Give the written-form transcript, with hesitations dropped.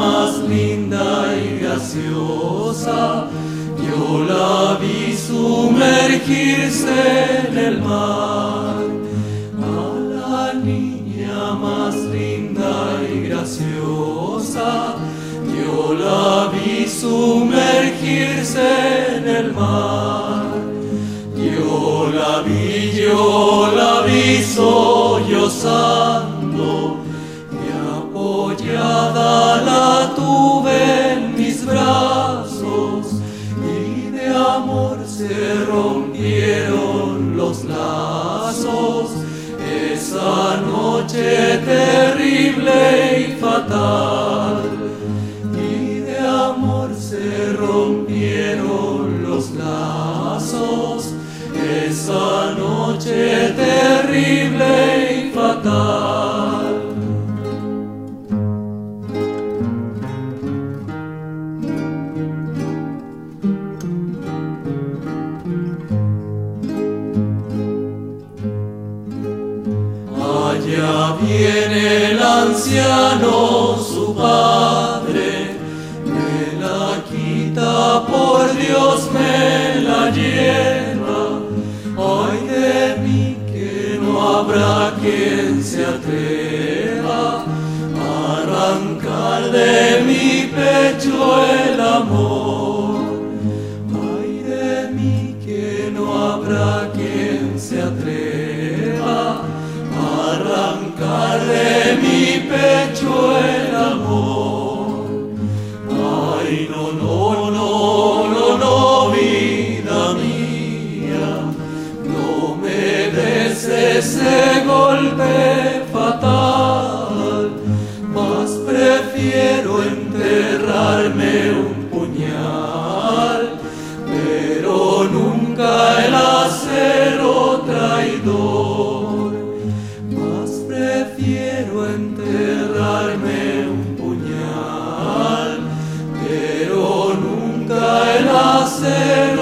más linda y graciosa, yo la vi sumergirse en el mar. A la niña más linda y graciosa, yo la vi sumergirse en el mar. Yo la vi sollozando, y apoyada la tuve en mis brazos, y de amor se rompieron los lazos. Esa noche terrible y fatal, y de amor se rompieron los lazos. Esa noche terrible y fatal. Allá viene el anciano, su padre, me la quita, por Dios me la lleva. Ay de mí, que no habrá quien se atreva a arrancar de mi pecho el amor. Ay de mí, que no habrá quien se atreva a arrancar de mi pecho el amor. Ay, no, no, no, no, no, vida mía, no me des ese golpe fatal, más prefiero enterrarme un puñal, pero nunca el acero traidor. Más prefiero enterrarme un puñal, pero nunca el acero